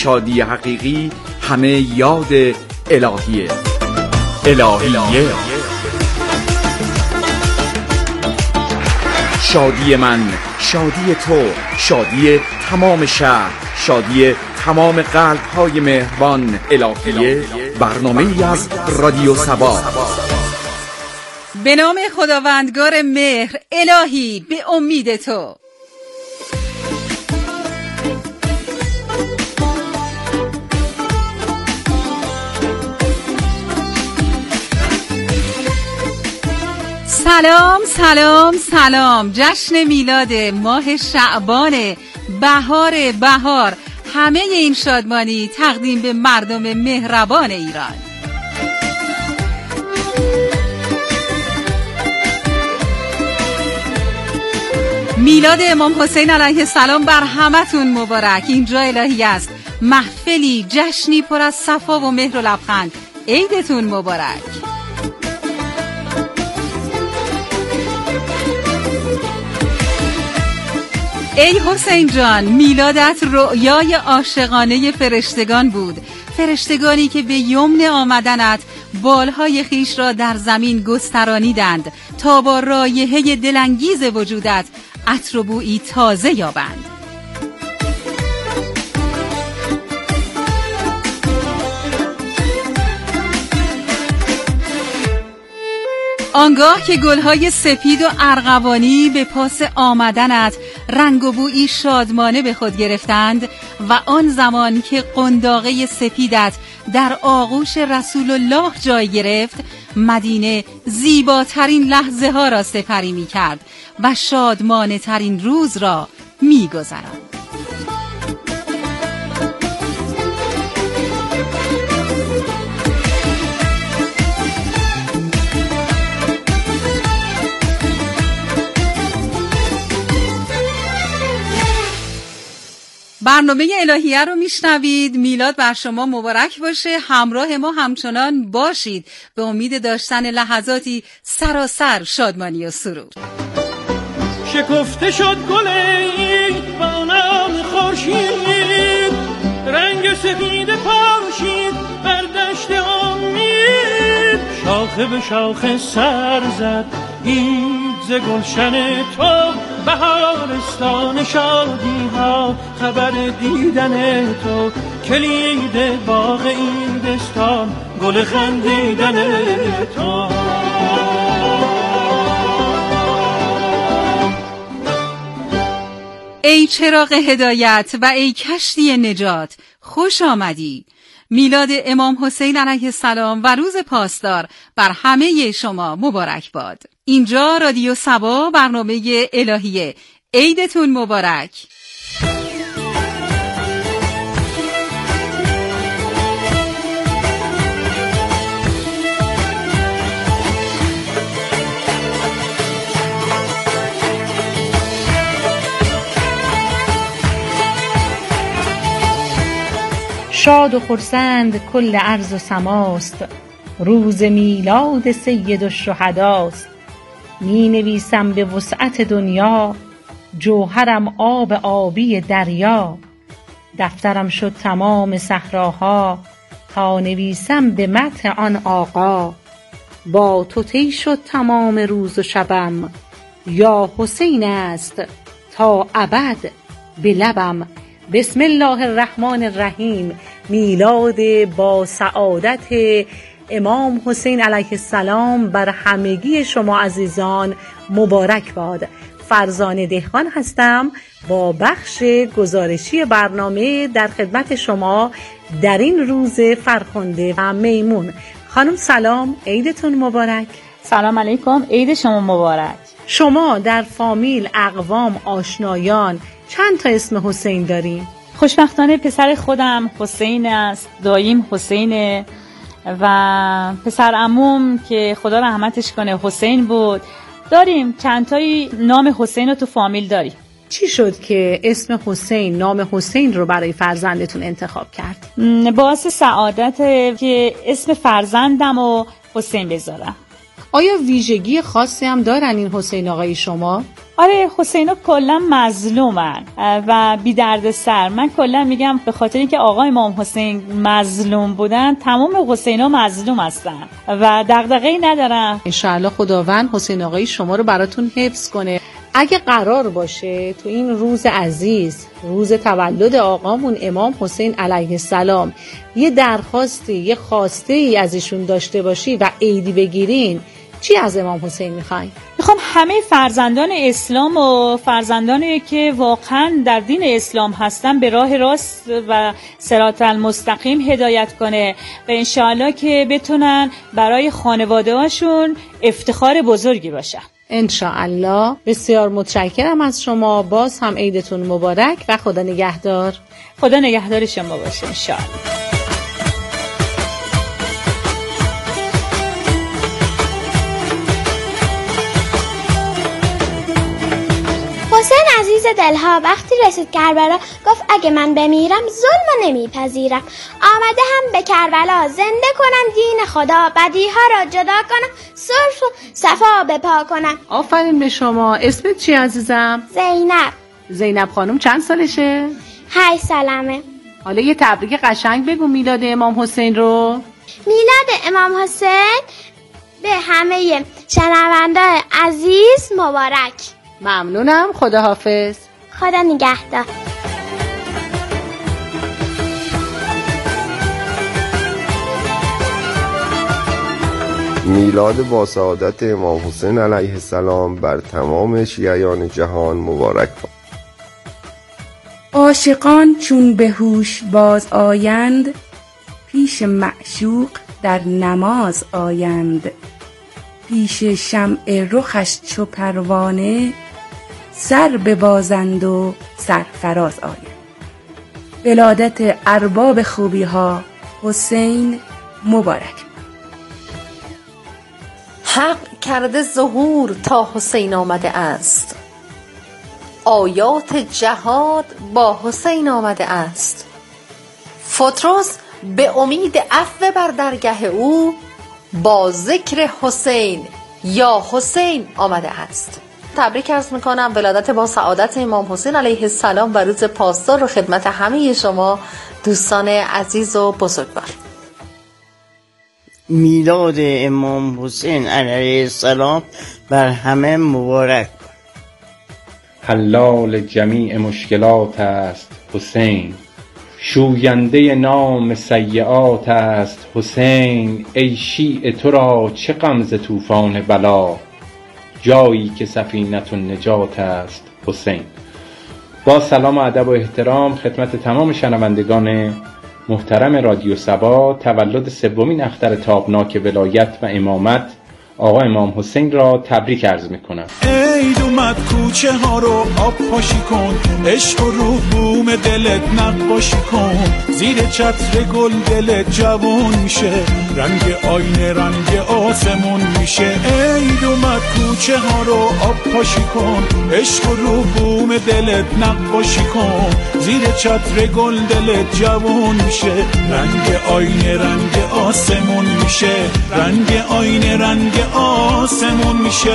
شادی حقیقی همه یاد الهیه. الهیه شادی من، شادی تو، شادی تمام شهر، شادی تمام قلب‌های مهربان. الهیه برنامه‌ای از رادیو سبا. به نام خداوندگار مهر، الهی به امید تو. سلام سلام سلام. جشن میلاد ماه شعبان، بهار، همه این شادمانی تقدیم به مردم مهربان ایران. میلاد امام حسین علیه السلام بر همتون مبارک. اینجا الهی است، محفلی جشنی پر از صفا و مهر و لبخند. عیدتون مبارک. ای حسین جان، میلادت رؤیای عاشقانه فرشتگان بود، فرشتگانی که به یمن آمدنت بالهای خیش را در زمین گسترانیدند تا با رایحه دلانگیز وجودت عطر و بویی تازه یابند. آنگاه که گلهای سپید و ارغوانی به پاس آمدنت رنگ و بویی شادمانه به خود گرفتند و آن زمان که قنداقه سپیدت در آغوش رسول الله جای گرفت، مدینه زیباترین لحظه ها را سپری می کرد و شادمانه ترین روز را می گذراند. برنامه الهیه رو میشنوید. میلاد بر شما مبارک باشه. همراه ما همچنان باشید به امید داشتن لحظاتی سراسر شادمانی و سرور. شکفته شد گل عید با نام خورشید، رنگ سفید پاشید بر دشت امید، شاخه به شاخه سر زد عید ز گلشن تو، بهارستان شادی ها خبر دیدن تو، کلید باغ عیدستان گل خندیدن تو. ای چراغ هدایت و ای کشتی نجات، خوش آمدی. میلاد امام حسین علیه السلام و روز پاسدار بر همه شما مبارک باد. اینجا رادیو سبا، برنامه الهیه. عیدتون مبارک. شاد و خرسند کل ارض و سماست، روز میلاد سید الشهداست. می نویسم به وسعت دنیا، جوهرم آب آبی دریا. دفترم شد تمام صحراها، تا نویسم به مدح آن آقا. با تو طی شد تمام روز و شبم، یا حسین است تا ابد به لبم. بسم الله الرحمن الرحیم. میلاد با سعادت امام حسین علیه السلام بر همگی شما عزیزان مبارک باد. فرزانه دهقان هستم با بخش گزارشی برنامه در خدمت شما در این روز فرخنده و میمون. خانم سلام، عیدتون مبارک. سلام علیکم، عید شما مبارک. شما در فامیل، اقوام، آشنایان چند تا اسم حسین داریم؟ خوشبختانه پسر خودم حسین است، داییم حسینه و پسر عموم که خدا رحمتش کنه حسین بود. داریم چند تایی نام حسین رو تو فامیل داریم. چی شد که اسم حسین، نام حسین رو برای فرزندتون انتخاب کرد؟ باعث سعادت که اسم فرزندم رو حسین بذارم. آیا ویژگی خاصی هم دارن این حسین آقای شما؟ آره، حسینا کلا مظلومن و بی درد سر. من کلا میگم به خاطر اینکه آقا امام حسین مظلوم بودن، تمام حسینا مظلوم هستن و دغدغه‌ای ندارن. انشاءالله خداوند حسین آقای شما رو براتون حفظ کنه. اگه قرار باشه تو این روز عزیز، روز تولد آقامون امام حسین علیه السلام، یه درخواستی، یه خواسته ای از ایشون داشته باشی و عیدی بگیرین، چی از امام حسین میخواین؟ میخوام همه فرزندان اسلام و فرزندانی که واقعا در دین اسلام هستن به راه راست و صراط المستقیم هدایت کنه و انشاءالله که بتونن برای خانواده هاشون افتخار بزرگی باشن. انشاءالله. بسیار متشکرم از شما. باز هم عیدتون مبارک و خدا نگهدار. خدا نگهدار شما باشه انشاءالله. حسین عزیز دلها وقتی رسید کربلا گفت اگه من بمیرم ظلم نمیپذیرم. آمده هم به کربلا زنده کنم دین خدا، بدیها را جدا کنم، صلح و صفا بپا کنم. آفرین به شما. اسمت چی عزیزم؟ زینب. زینب خانم چند سالشه؟ 8 سالمه. حالا یه تبریک قشنگ بگو میلاد امام حسین رو. میلاد امام حسین به همه شنونده‌های عزیز مبارک. ممنونم. خداحافظ. خدا نگهدار. میلاد با سعادت امام حسین علیه السلام بر تمام شیعیان جهان مبارک باد. عاشقان چون به هوش باز آیند، پیش معشوق در نماز آیند. پیش شمع رخش چو پروانه، سر ببازند و سرفراز آیند. ولادت ارباب خوبی ها حسین مبارک. حق کرده ظهور تا حسین آمده است، آیات جهاد با حسین آمده است. فتروس به امید عفو بر درگه او، با ذکر حسین یا حسین آمده است. تبریک عرض میکنم ولادت با سعادت امام حسین علیه السلام و روز پاسدار رو خدمت همه شما دوستان عزیز و بزرگوار. میلاد امام حسین علیه السلام بر همه مبارک. حلال جمیع مشکلات است حسین، شوینده نام سیئات است حسین. ای شیعه تو را چه غم ز طوفان بلا، جایی که سفینة النجات است حسین. با سلام و ادب و احترام خدمت تمام شنوندگان محترم رادیو سبا، تولد سومین اختر تابناک ولایت و امامت آقا امام حسین را تبریک عرض میکنم. عید اومد کوچه ها رو آب پاشی کن، عشق و روح بوم دلت نقاشی کن. زیر چتر گل دلت جوون میشه، رنگ آینه رنگ آسمون میشه. عید اومد کوچه ها رو آب پاشی کن، عشق و روح بوم دلت نقاشی کن. زیر چتر گل دلت جوون میشه، رنگ آینه رنگ آسمون میشه، رنگ آینه رنگ آسمون میشه.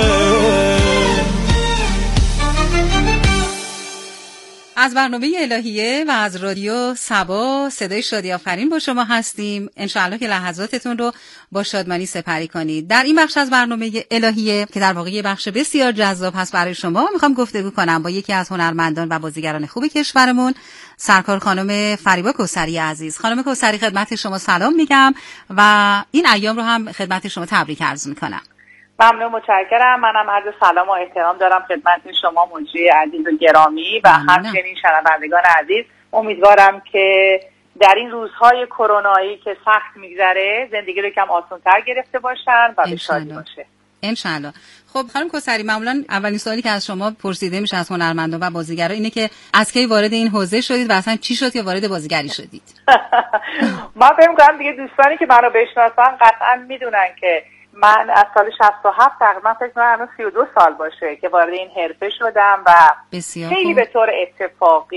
از برنامه الهیه و از رادیو سبا صدای شادی آفرین با شما هستیم. انشاءالله که لحظاتتون رو با شادمانی سپری کنید. در این بخش از برنامه الهیه که در واقع یه بخش بسیار جذاب هست برای شما، میخوام گفتگو کنم با یکی از هنرمندان و بازیگران خوب کشورمون، سرکار خانم فریبا کوثری عزیز. خانم کوثری خدمت شما سلام میگم و این ایام رو هم خدمت شما تبریک عرض میکنم. ممنون، متشکرم. منم عرض سلام و احترام دارم خدمت شما مجری عزیز و گرامی و همچنین شنوندگان عزیز. امیدوارم که در این روزهای کرونایی که سخت میگذره زندگی رو کم آسان‌تر گرفته باشن و به شادی باشه انشالله. خب خانم کوثری، معمولا اولین سوالی که از شما پرسیده میشه از هنرمندان و بازیگرا اینه که از کی وارد این حوزه شدید و اصلا چی شد که وارد بازیگری شدید؟ من فکر می‌کنم دیگه دوستانی که منو بشناسن قطعا میدونن که من از سال 67 تقریبا فکر کنم الان 32 سال باشه که وارد این حرفه شدم و خیلی به طور اتفاقی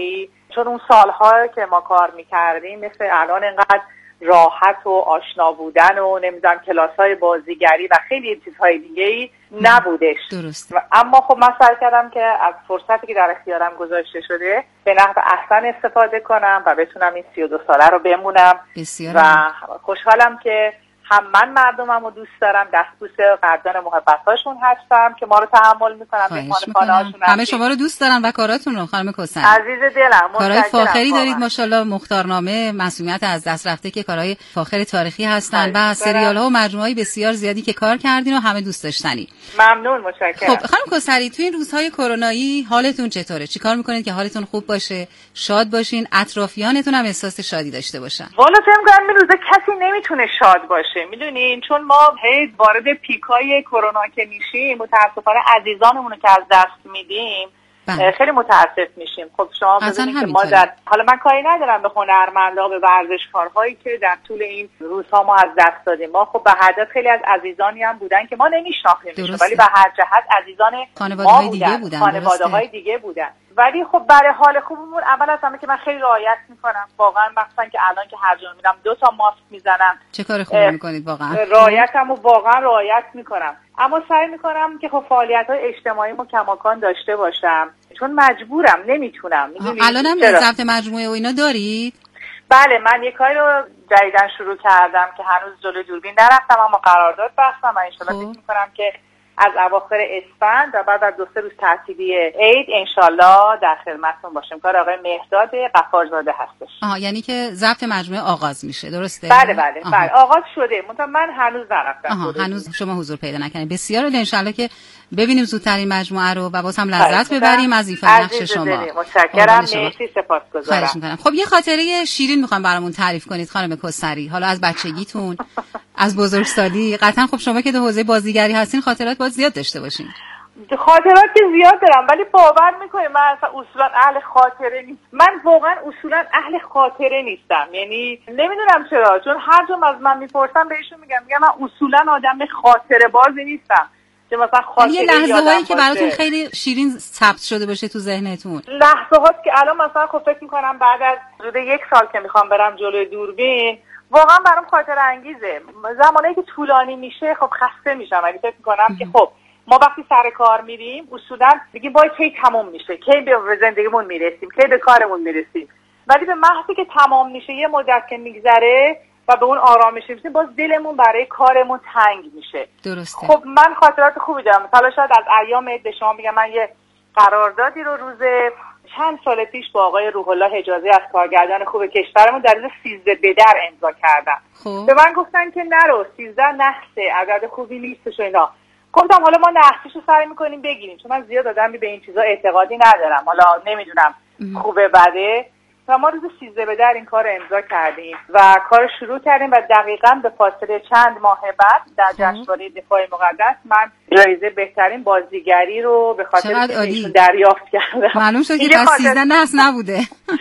چون اون سال‌ها که ما کار می‌کردیم مثل الان اینقدر راحت و آشنا بودن و نمیدونم کلاس‌های بازیگری و خیلی چیزهای دیگه‌ای نبودش. درست. اما خب من سعی کردم که از فرصتی که در اختیارم گذاشته شده به نحو احسن استفاده کنم و بتونم این 32 ساله رو بمونم. بسیار و خوشحالم که هم من مردمم رو دوست دارم، دستبوس قدردان محبت‌هاشون هستم که ما رو تحمل میکنم، مهمانخانه‌هاشون همه شما رو دوست دارن و کاراتون رو. خانم کوثری عزیز دلم، کارهای فاخری دارید ماشاءالله، مختارنامه، مسئولیت از دست رفته که کارهای فاخر تاریخی هستن و سریال‌ها و مجموعه‌های بسیار زیادی که کار کردین و همه دوست داشتنی. ممنون، متشکرم. خب خانم کوثری تو این روزهای کرونایی حالتون چطوره؟ چیکار میکنید که حالتون خوب باشه، شاد باشین، اطرافیانتون هم احساس شادی داشته باشن؟ والا فکر می‌کنم این روزا کسی نمیتونه شاد باشه، میدونین، چون ما هی وارد پیکای کرونا که میشیم متاسفانه عزیزانمون رو که از دست میدیم خیلی متاسف میشیم. خب شما ببینید که ما حالا من کاری ندارم به هنرمندا، به ورزشکارهایی که در طول این روزها ما از دست دادیم. ما خب به هر جهت خیلی از عزیزانی هم بودن که ما نمیشناختیم، ولی به هر جهت عزیزان خانواده‌های دیگه بودن، خانواده‌های دیگه بودن. ولی خب برای حال خوبمون اول از همه که من خیلی رعایت میکنم، واقعا مثلا که الان که هر جا میرم 2 تا ماسک میزنم. چه کار خوبی میکنید واقعا. رعایتمو واقعا رعایت میکنم، اما سعی میکنم که خب فعالیت‌های اجتماعیمو کماکان داشته باشم چون مجبورم، نمیتونم. الانم ضبط مجموعه و اینا دارید؟ بله، من یک کاری رو جدیداً شروع کردم که هنوز جلوی دوربین نرفتم اما قرارداد بستم و انشالله فکر میکنم که از اواخر اسفند و بعد از 2-3 روز تعطیلی عید انشالله در خدمتتون باشیم. کار آقای مهداد غفارزاده هستش. یعنی که ضبط مجموعه آغاز میشه، درسته؟ بله آغاز شده، من هنوز نرفتم. هنوز شما حضور پیدا نکردید. بسیار عالی، انشالله که ببینیم زودتر این مجموعه رو و باز هم لذت ببریم از ایفای نقش شما. متشکرم، مرسی، سپاسگزارم. خب یه خاطره شیرین میخوام برامون تعریف کنید خانم کوثری، حالا از بچگیتون، از بزرگسالی. قطعا خب شما که در حوزه بازیگری هستین خاطرات باید زیاد داشته باشین. خاطرات که زیاد دارم ولی باور میکنید من اصولا اهل خاطره نیستم. من واقعا اصولا اهل خاطره نیستم، یعنی نمیدونم چرا، چون هر جا از من میپرسم بهشون میگم من اصولا آدم خاطره بازی نیستم. که مثلا خاطره یه لحظه‌هایی که براتون خیلی شیرین ثبت شده باشه تو ذهنتون، لحظه‌هایی که الان مثلا خب فکر میکنم بعد از حدود 1 سال که میخوام برم جلوی دوربین واقعا برام خاطره انگیزه. زمانی که طولانی میشه خب خسته میشم، ولی فکر میکنم که خب ما وقتی سر کار میریم اصولا میگیم باید کی تموم میشه، کی به زندگیمون میرسیم، کی به کارمون میرسیم، ولی به محضی که تمام میشه یه مدت که میگذره و به اون آرامش میرسیم باز دلمون برای کارمون تنگ میشه. درسته. خب من خاطرات خوبی دارم، مثلا شاید از ایام به شما میگم من یه قراردادی رو روز چند سال پیش با آقای روح الله حجازی از کارگردان خوب کشورمون در روز 13 بدر امضا کردم. به من گفتن که نرو، 13 نحسه، عدد خوبی نیستش و اینا. گفتم حالا ما نحسش رو سعی میکنیم بگیریم، چون من زیاد آدمی به این چیزا اعتقادی ندارم، حالا نمیدونم خوبه بده. و ما روز 13 بدر این کار امضا کردیم و کار شروع کردیم و دقیقاً به فاصله چند ماه بعد در جشنواره دفاع مقدس من جایزه بهترین بازیگری رو به خاطر ایشون دریافت کردم. معلوم شد که تا 13 نحس نبوده.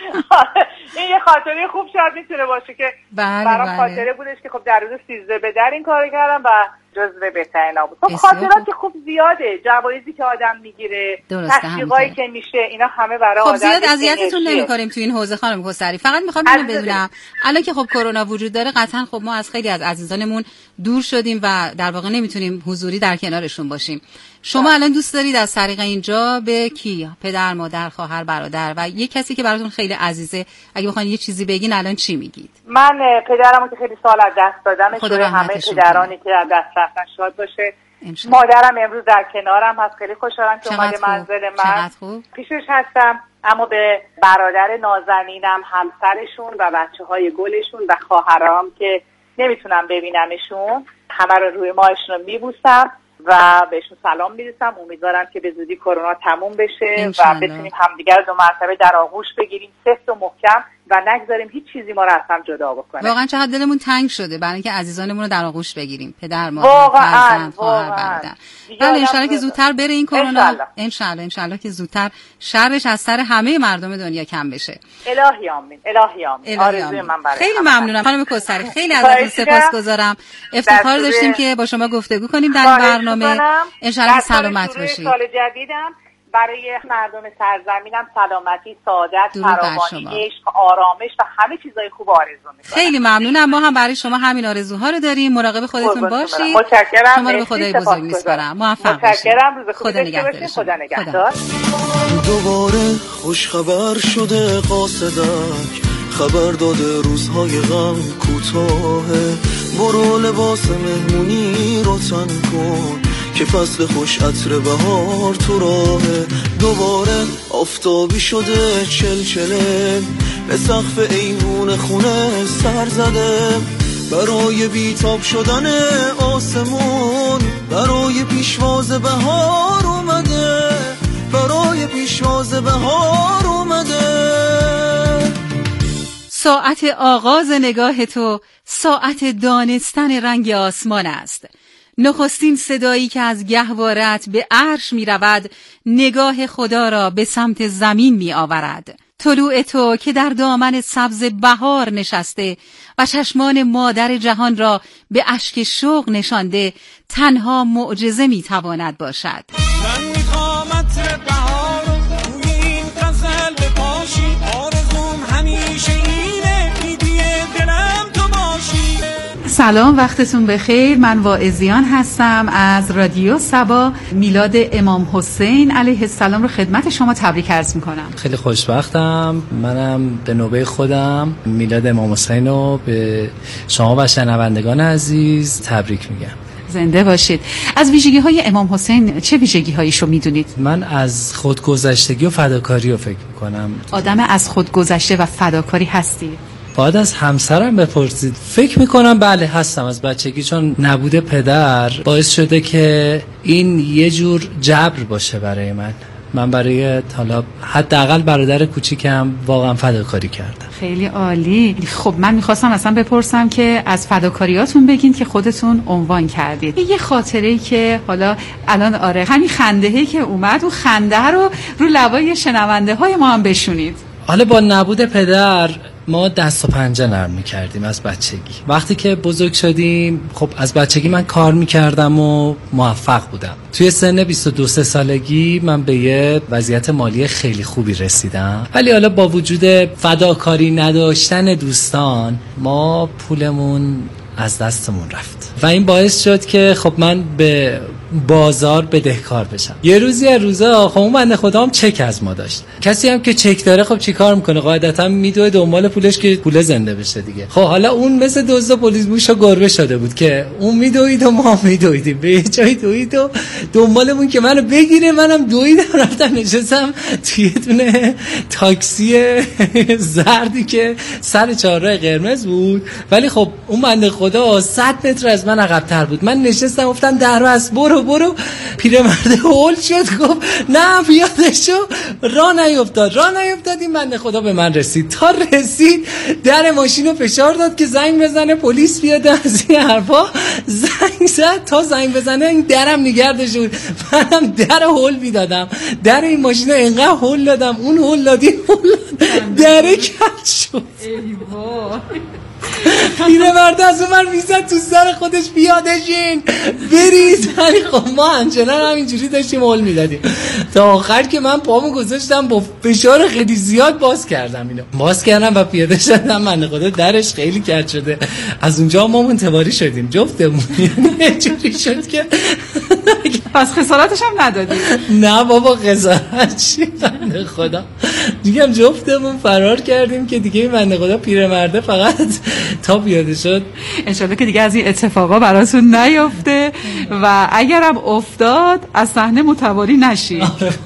این یه خاطره خوب شاید میتونه باشه که برام خاطره بودش که خب در روز 13 بدر این کارو کردم و جزو بهترینا بود. خب خاطرات که خوب زیاده، جوایزی که آدم میگیره، تشویقایی که میشه، اینا همه برای آدم. خب زیاد اذیتتون نمی‌کنیم تو این حوزه خانم کوثری، فقط می‌خوام اینو بدونم الان که خب کرونا وجود داره قطعا خب ما از خیلی از عزیزانمون دور شدیم و در واقع نمیتونیم حضوری در کنارشون باشیم. شما الان دوست دارید از طریق اینجا به کی؟ پدر، مادر، خواهر، برادر و یه کسی که براتون خیلی عزیزه اگه بخواید یه چیزی بگین الان چی میگید؟ من پدرمو که خیلی سال از دست دادم، همه پدرانی که از دست رفتن شاد باشه. مادرم امروز در کنارم هست، خیلی خوشحالم که اومده منزل من. پیشش هستم، اما به برادر نازنینم، همسرشون و بچه‌های گلشون و خواهرام که نمیتونم ببینمشون، همه رو روی ماهشون رو میبوسم و بهشون سلام میرسم. امیدوارم که به زودی کرونا تموم بشه و بتونیم همدیگر رو 2 مرتبه در آغوش بگیریم، سفت و محکم، و نگذاریم هیچ چیزی ما رو از هم جدا بکنه. واقعا چقدر دلمون تنگ شده برای اینکه عزیزانمون رو در آغوش بگیریم، پدر، مادر، فرزند، خواهر، برادر. بله انشالله که زودتر بره این کرونا، انشالله که زودتر شرش از سر همه مردم دنیا کم بشه. الهی آمین، الهی آمین. آرزوی من برای خیلی ممنونم خانم کوثری، خیلی ازتون سپاسگزارم. افتخار داشتیم که با شما گفتگو کنیم در این برنامه. انشالله که سلامت باشید. سال جدیدم برای مردم سرزمینم سلامتی، سعادت، فراوانی، عشق، آرامش و همه چیزای خوب آرزو می‌کنم. خیلی ممنونم. ما هم برای شما همین آرزوها رو داریم. مراقب خودتون باشید. متشکرم. شما رو به خدای بزرگ میسپارم. موفق باشید. متشکرم. روز خوبی خدا داشته باشید. خدا نگهدار. دوباره خوش خبر شده قاصدک، خبر داده روزهای غم کوتاهه. برو لباس مهمونی رو تن کن که فصل خوش عطر بهار تو راهه. دوباره آفتابی شده چلچله، به سقف ایوون خونه سر زده. برای بیتاب شدن آسمون، برای پیشواز بهار اومده، برای پیشواز بهار اومده. ساعت آغاز نگاه تو ساعت دانستن رنگ آسمان است. نخستین صدایی که از گهوارت به عرش می رود نگاه خدا را به سمت زمین می آورد. طلوع تو که در دامن سبز بهار نشسته و چشمان مادر جهان را به اشک شوق نشانده تنها معجزه می تواند باشد. من میخوام عطر بهار رو روی این غزل بپاشی، آرزوم همیشه اینه میدی دلم تو باشی. سلام، وقتتون بخیر. من واعظیان هستم از رادیو سبا. میلاد امام حسین علیه السلام رو خدمت شما تبریک عرض میکنم. خیلی خوشبختم. منم به نوبه خودم میلاد امام حسین رو به شما و شنوندگان عزیز تبریک میگم. زنده باشید. از ویژگی‌های امام حسین چه ویژگی‌هاییشو میدونید؟ من از خودگذشتگی و فداکاری رو فکر میکنم. آدم از خودگذشته و فداکاری هستی؟ باید از همسرم بپرسید. فکر میکنم بله هستم از بچگی، چون نبود پدر باعث شده که این یه جور جبر باشه برای من برای حالا حداقل برادر کوچیکم واقعا فداکاری کردم. خیلی عالی. خب من میخواستم اصلا بپرسم که از فداکاریاتون بگین که خودتون عنوان کردید. یه خاطره‌ای که حالا الان آره همین خنده‌ای که اومد، اون خنده رو لبای شنونده‌های ما هم بشونید. حالا با نبود پدر ما دست و پنجه نرم می‌کردیم از بچگی. وقتی که بزرگ شدیم خب از بچگی من کار می‌کردم و موفق بودم. توی سن 22 سالگی من به یه وضعیت مالی خیلی خوبی رسیدم، ولی حالا با وجود فداکاری نداشتن دوستان ما پولمون از دستمون رفت و این باعث شد که خب من به بازار بدهکار بشم. یه روزی از روزا خب اون بنده خدا هم چک از ما داشت. کسی هم که چک داره خب چی کار میکنه؟ قاعدتا میدوه دنبال پولش که پول زنده بشه دیگه. خب حالا اون مثل دزد پلیس موش و گربه شده بود که اون میدوید و ما میدویدیم. به یه جایی دوید و دنبالمون که منو بگیره، منم دویدم رفتم نشستم توی دونه تاکسی زردی که سر چهارراه قرمز بود، ولی خب اون بنده خدا 100 متر از من عقب‌تر بود. من نشستم گفتم در بس برو پیرمرد هول شد، گفت نه پیاده‌شو. راه نیفتاد این بنده خدا به من رسید. تا رسید در ماشین رو فشار داد که زنگ بزنه پلیس بیاد. از این حرفا زنگ زد. تا زنگ بزنه این درم نگردش بود. منم در هول میدادم، در این ماشین رو انقدر هول دادم، اون هول دادی در کج شد. ای وای. پیرمرد از اون میزد تو سر خودش پیاده‌شین برید. ولی خب ما همچنان همینجوری داشتیم هول میدادیم تا آخر که من پامو گذاشتم با فشار خیلی زیاد باز کردم و پیاده شدم. من خدا درش خیلی کج شده. از اونجا ما منتواری شدیم جفتمون. یعنی جوری شد که پس خسارتش هم ندادی؟ نه بابا خسارت چی بنده خدا. دیگه جفتمون فرار کردیم که دیگه این بنده خدا پیرمرده فقط تا پیاده شد. انشالله که دیگه از این اتفاقا براتون نیفته و اگرم افتاد از صحنه متواری نشی.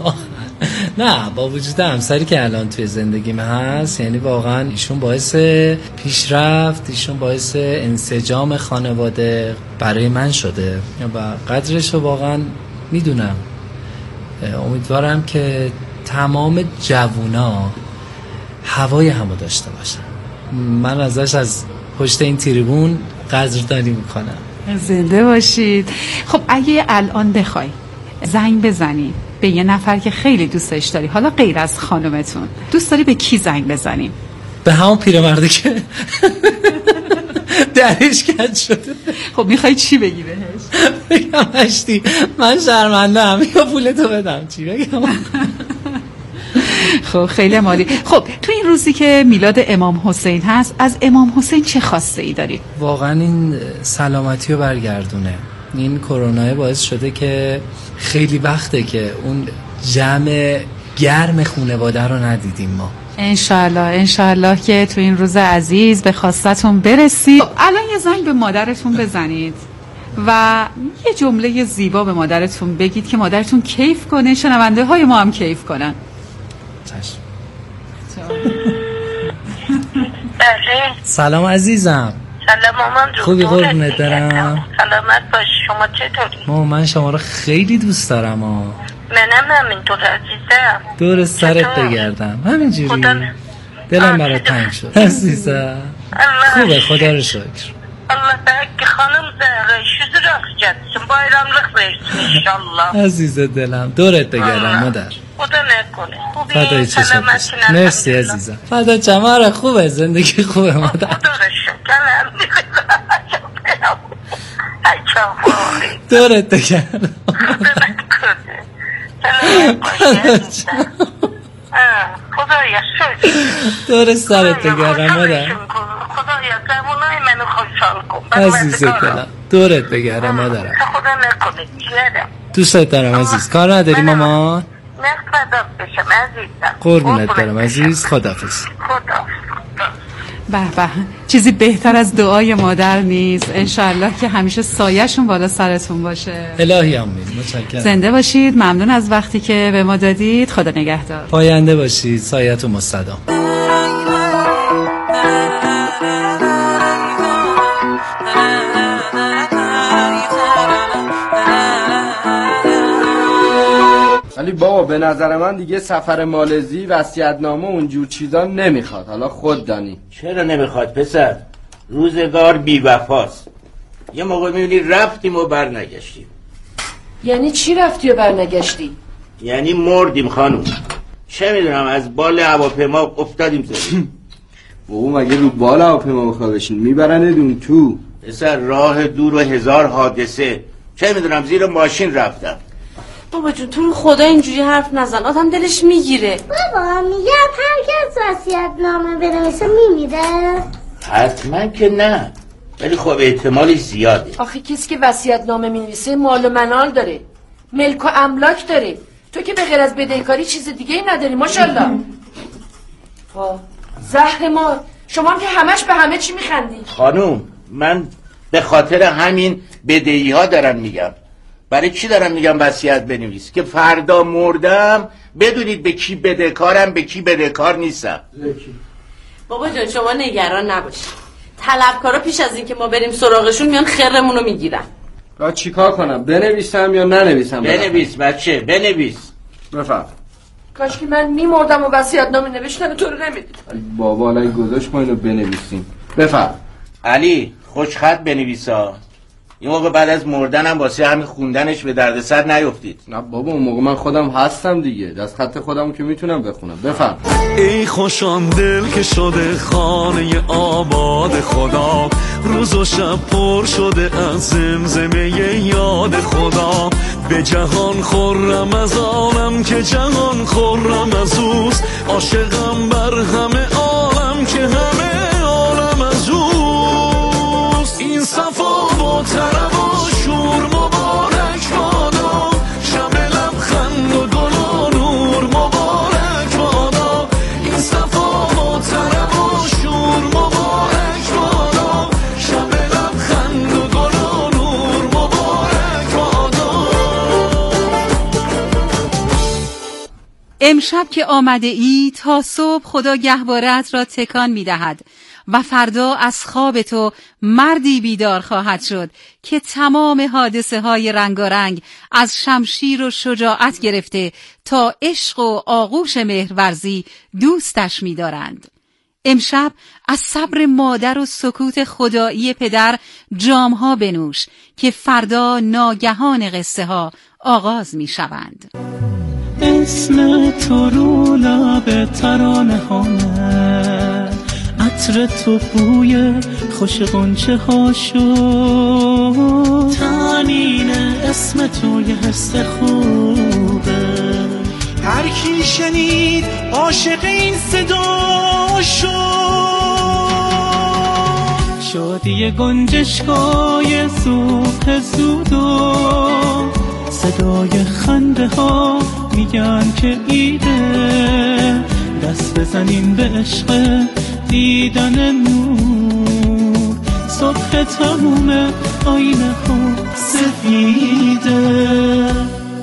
نه با وجود همسری که الان توی زندگیم هست، یعنی واقعا ایشون باعث پیشرفت، ایشون باعث انسجام خانواده برای من شده و قدرش رو واقعا میدونم. امیدوارم که تمام جوونا هوای همو داشته باشن. من ازش از پشت این تریبون قدردانی میکنم. زنده باشید. خب اگه الان بخوای زنگ بزنی به یه نفر که خیلی دوستش داری، حالا غیر از خانومتون، دوست داری به کی زنگ بزنی؟ به همون پیرمرده که درش کج شده. خب میخوای چی بگی بهش؟ بگم مشتی من شرمنده هم یا پولتو بدم چی بگم؟ خب خیلی عالی. خب تو این روزی که میلاد امام حسین هست از امام حسین چه خواسته ای دارید؟ واقعا این سلامتی رو برگردونه. این کرونا باعث شده که خیلی وقته که اون جمع گرم خانواده رو ندیدیم ما. انشالله که تو این روز عزیز به خواستتون برسید. الان یه زنگ به مادرتون بزنید و یه جمله زیبا به مادرتون بگید که مادرتون کیف کنه، شنونده های ما هم کیف کنن. سلام عزیزم. سلام مامان جون. خوبی قربونت برم. سلامت باش. شما چطوری؟ من شما رو خیلی دوست دارم. منم همینطور عزیزم. دور سرت بگردم همینجوری. دلم برات تنگ شد عزیزم. خوبه خدا رو شکر. Allah belki hanım Zehra işi rakıcaksın. Bayramlık versin inşallah. عزیز دلم دورت بگردم مادر. خدا نکنه. فدای چشمت. مرسی عزیزم. فدا چماره خوبه زندگی خوبه مادر. خدا رو شکر. دورت بگردم. خدایا شکر. دور سرت بگردم مادر. خدایا زمانای منو خوشحال کن. عزیز دلم دورت بگردم مادرم. خدا نکنه چیادم. دوست دارم عزیز. کار نداری مامان؟ نه فدا بشم عزیزم. قربونت برم عزیز. خداحافظ. به چیزی بهتر از دعای مادر نیست. انشالله که همیشه سایه‌شون بالا سرتون باشه. الهی آمین. متشکرم. زنده باشید. ممنون از وقتی که به ما دادید. خدا نگهدار. پاینده باشید. سایه‌تون مستدام. ولی بابا به نظر من دیگه سفر مالزی وصیت‌نامه اونجور چیزا نمیخواد. حالا خود دانی. چرا نمیخواد پسر؟ روزگار بی وفاست. یه موقع میبینی رفتیم و برنگشتیم. یعنی چی رفتی و برنگشتی؟ یعنی مردیم خانوم. چه میدونم از بال هواپیما افتادیم زدیم. بابا مگه رو بال هواپیما بخواه بشین میبرندون تو؟ پسر راه دور و هزار حادثه. چه میدونم زیر ماشین رفتم. بابا جون تو رو خدا اینجوری حرف نزن. آدم دلش میگیره. بابا میگم هر کس وصیت‌نامه بنویسه میمیره. حتما که نه، ولی خب احتمالش زیاده. آخه کسی که وصیت‌نامه مینویسه مال و منال داره، ملک و املاک داره. تو که به غیر از بدهکاری چیز دیگه ای نداری. ماشاءالله. زهر ما شما هم که همش به همه چی میخندی. خانوم من به خاطر همین بدهی ها دارم میگم. برای چی دارم میگم وصیت بنویس؟ که فردا مردم بدونید به کی بدهکارم به کی بدهکار نیستم. بابا جان شما نگران نباشید. طلبکارا پیش از این که ما بریم سراغشون میان خرمون رو میگیرن. را چیکار کنم؟ بنویسم یا ننویسم؟ بنویس بچه بنویس. بفرم. کاش که من میمردم و وصیت‌نامه نوشتن تو رو نمیدید. بابا الان گذاشت ما اینو بنویسیم. بفرم. علی خوشخط بنویسا. این موقع بعد از مردنم واسه همین خوندنش به دردسر نیفتید. نه بابا اون موقع من خودم هستم دیگه. دست خط خودم که میتونم بخونم. بفرم. ای خوشان دل که شده خانه آباد خدا، روز و شب پر شده از زمزمه یاد خدا. به جهان خرم از آنم که جهان خرم از اوست، عاشقم بر همه عالم که همه عالم از اوست. این صفا با طرب و شور مبارک بادا، شب لبخند و گل و نور مبارک بادا. این صفا با طرب و شور مبارک بادا، شب لبخند و گل و نور مبارک بادا. امشب که آمده ای تا صبح خدا گهوارت را تکان می دهد و فردا از خواب تو مردی بیدار خواهد شد که تمام حادثه های رنگارنگ از شمشیر و شجاعت گرفته تا عشق و آغوش مهرورزی دوستش می دارند. امشب از صبر مادر و سکوت خدایی پدر جامها بنوش که فردا ناگهان قصه ها آغاز می شوند. اسم تو رو لب ترانه هامه، عطر تو بوی خوش غنچه ها شد، تنین اسم تو یه حس خوبه. هر کی شنید عاشق این صدا شادی گنجشگاه صبح زودو، صدای خنده ها میگن که ایده، دست بزنیم به عشق دیدن نور، صبح تموم آینه ها سفیده.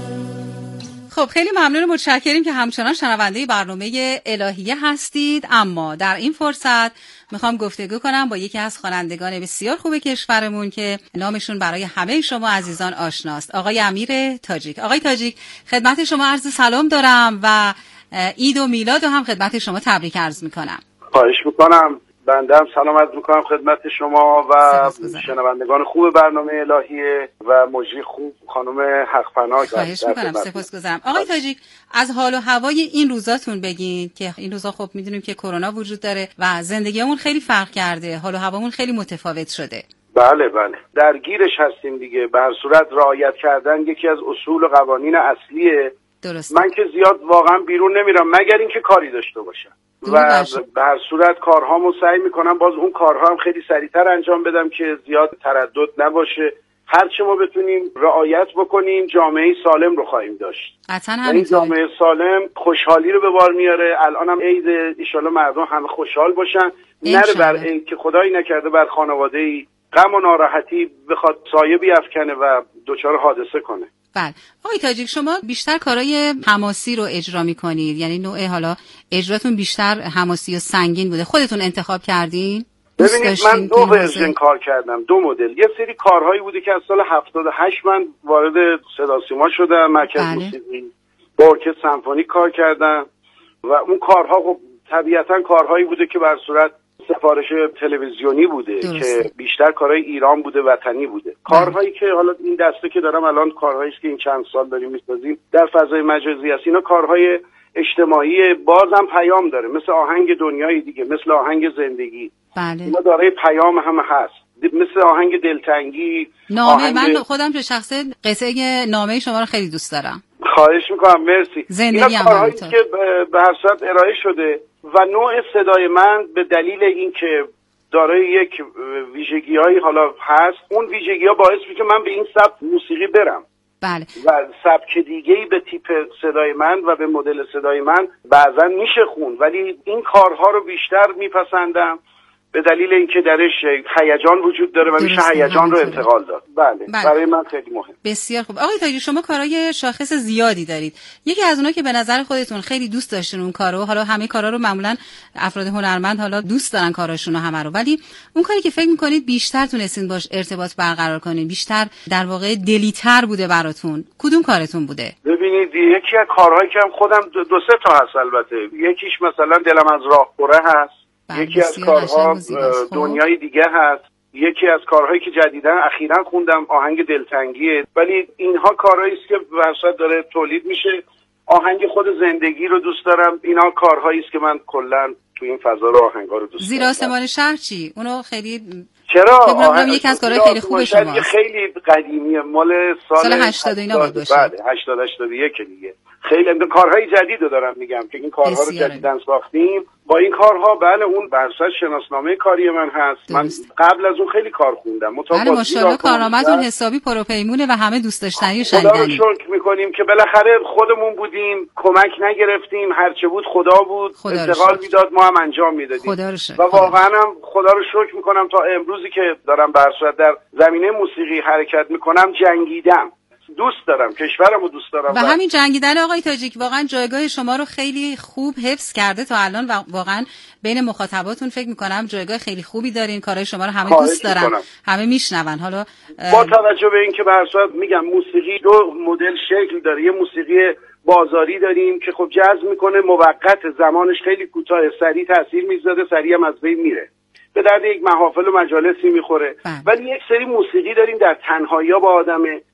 خب خیلی ممنون و متشکریم که همچنان شنونده برنامه الهیه هستید. اما در این فرصت میخوام گفتگو کنم با یکی از خوانندگان بسیار خوب کشورمون که نامشون برای همه شما عزیزان آشناست، آقای امیر تاجیک. آقای تاجیک، خدمت شما عرض سلام دارم و عید و میلاد رو هم خدمت شما تبریک عرض میکنم. خواهش میکنم. بنده هم سلام عرض میکنم خدمت شما و شنوندگان خوب برنامه الهیه و مجری خوب خانم حق‌پناه. خواهش میکنم، سپاسگزارم. آقای تاجیک، از حال و هوای این روزاتون بگین که این روزا خب میدونیم که کرونا وجود داره و زندگیمون خیلی فرق کرده، حال و هوامون خیلی متفاوت شده. بله درگیرش هستیم دیگه. به هر صورت رعایت کردن یکی از اصول و قوانین اصلیه. درست. من که زیاد واقعا بیرون نمیرم مگر اینکه کاری داشته باشم و به هر صورت کارهامو سعی میکنم باز اون کارها هم خیلی سریعتر انجام بدم که زیاد تردد نباشه. هرچه ما بتونیم رعایت بکنیم جامعه سالم رو خواهیم داشت. این جامعه سالم خوشحالی رو به بار میاره. الان هم عید، انشالله مردم همه خوشحال باشن، نره بر عید که خدایی نکرده بر خانواده‌ای غم و ناراحتی بخواد سایه بیفکنه و دچار حادثه کنه. بله. آقای تاجیک، شما بیشتر کارهای حماسی رو اجرا می‌کنید، یعنی نوع حالا اجراتون بیشتر حماسی و سنگین بوده. خودتون انتخاب کردین؟ ببینید من 2 ورژن کار کردم، 2 مدل. یه سری کارهایی بوده که از سال 78 من وارد صدا سیما شدم، مرکز موسیقی با ارکستر سمفونیک کار کردم و اون کارها خب طبیعتاً کارهایی بوده که بر صورت سفارش تلویزیونی بوده که بیشتر کارهای ایران بوده، وطنی بوده. کارهایی که حالا این دسته که دارم الان کارهایی که این چند سال داریم می‌سازیم در فضای مجازی است، اینا کارهای اجتماعی بازم پیام داره، مثل آهنگ دنیای دیگه، مثل آهنگ زندگی. بله. اینا دارای پیام هم هست، مثل آهنگ دلتنگی، نامه. من خودم به شخصه قطعه نامه شما رو خیلی دوست دارم. خواهش میکنم، مرسی. اینا کارهایی که به هر صورت ارائه شده و نوع صدای من به دلیل اینکه دارای یک ویژگی‌هایی حالا هست، اون ویژگی‌ها باعث میشه که من به این سبک موسیقی برم. بله. و سبک دیگه‌ای به تیپ صدای من و به مدل صدای من بعضا میشه خون، ولی این کارها رو بیشتر میپسندم به دلیل اینکه درش هیجان وجود داره و میشه هیجان رو انتقال داد. بله. برای من خیلی مهم. بسیار خوب. آقای تاجیک، شما کارهای شاخص زیادی دارید. یکی از اونها که به نظر خودتون خیلی دوست داشتین اون کارو، حالا همه کارا رو معمولا افراد هنرمند حالا دوست دارن کاراشون همه رو، ولی اون کاری که فکر می‌کنید بیشتر تونستین باش ارتباط برقرار کنین، بیشتر در واقع دلی‌تر بوده براتون، کدوم کارتون بوده؟ ببینید یکی از کارهایی که خودم 2-3 تا هست البته. یکیش مثلا دلم از راهبره هست. یکی از کارها دنیای دیگه هست. یکی از کارهایی که جدیداً اخیراً خوندم آهنگ دلتنگیه. ولی اینها کارهایی است که وسط داره تولید میشه. آهنگ خود زندگی رو دوست دارم. اینا کارهایی است که من کلاً تو این فضا رو آهنگا رو دوست دارم. زیر آسمان شهر چی؟ اونو خیلی چرا؟ یکی از کارهای خیلی خوب شماست. خیلی قدیمیه، مال سال 80 اینا بود باشه. بله 80-81 دیگه. خیلی کارهای جدید رو دارم میگم که این کارها رو جدیدن ساختیم. با این کارها بله اون برسر شناسنامه کاری من هست. من قبل از اون خیلی کار خوندم. بله ماشاءالله کارآمدتون حسابی پروپیمونه و همه دوست داشتنی و شنیدنی. خدا رو شکر میکنیم که بالاخره خودمون بودیم، کمک نگرفتیم، هرچه بود خدا بود، انتقال میداد ما هم انجام میدادیم. و واقعا هم خدا رو شکر میکنم تا امروزی که دارم برسر در زمینه موسیقی حرکت میکنم جنگیدم. دوست دارم کشورمو دوست دارم و همین جنگیدن آقای تاجیک واقعا جایگاه شما رو خیلی خوب حفظ کرده تا الان و واقعا بین مخاطباتون فکر میکنم جایگاه خیلی خوبی دارین. کارهای شما رو همه دوست دارن، همه میشنون. حالا با توجه به اینکه به هر صورت میگم موسیقی 2 مدل شکل داره. یه موسیقی بازاری داریم که خب جذب میکنه، موقت، زمانش خیلی کوتاه، سریع تاثیر میذاره، سریع هم از بین میره، به درد یک محافل و مجالسی میخوره. ولی یک سری موسیقی داریم در تنهایی با آدمه،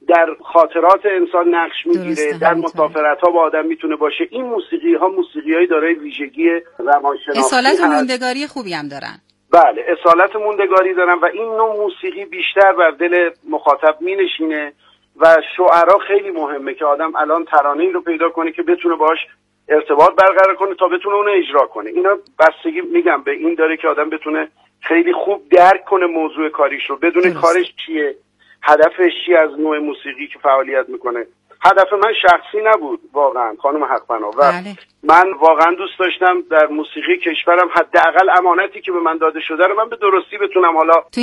در خاطرات انسان نقش میگیره، در مسافرت ها با آدم میتونه باشه. این موسیقی ها موسیقی‌های دارای ویژگی روانشناختی اصالت و موندگاری خوبی هم دارن. بله، اصالت موندگاری دارن و این نوع موسیقی بیشتر بر دل مخاطب مینشینه و شعرا خیلی مهمه که آدم الان ترانه‌ای رو پیدا کنه که بتونه باهاش ارتباط برقرار کنه تا بتونه اون اجرا کنه. اینا بستگی میگم به این داره که آدم بتونه خیلی خوب درک کنه موضوع کاریش رو، بدونه کارش چیه، هدفش چی از نوع موسیقی که فعالیت میکنه. هدف من شخصی نبود واقعا خانم حق‌پناه و من واقعا دوست داشتم در موسیقی کشورم حداقل امانتی که به من داده شده رو من به درستی بتونم حالا